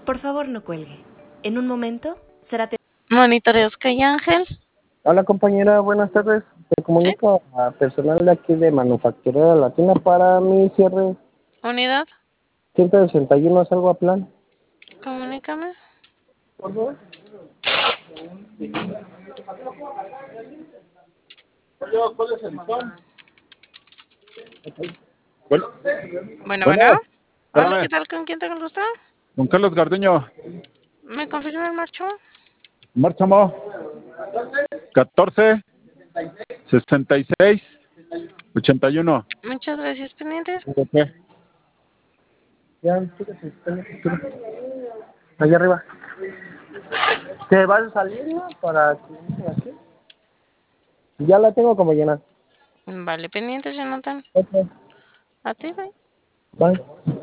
Por favor, no cuelgue. En un momento será... Monitoreo Sky Ángel. Hola compañera, buenas tardes. Te ¿Sí? comunico a personal de aquí de Manufacturera Latina para mi cierre Unidad. 161, ¿salgo a plan? Comunícame. Por favor. ¿Cuál es el listón? Bueno, Bueno, bueno, bueno. Hola, ¿qué espérame. tal? ¿Con quién tengo el gusto? Con Carlos Garduño. ¿Me confirma el marcho? Márchamo. 14 66 81. Muchas gracias, pendientes. ¿Qué? Ya, fíjate, espérate. Allá arriba. ¿Te vas a salir no? Para que aquí? Ya la tengo como llena. Vale, pendientes, Jonathan. Ok, A ti, bye. bye.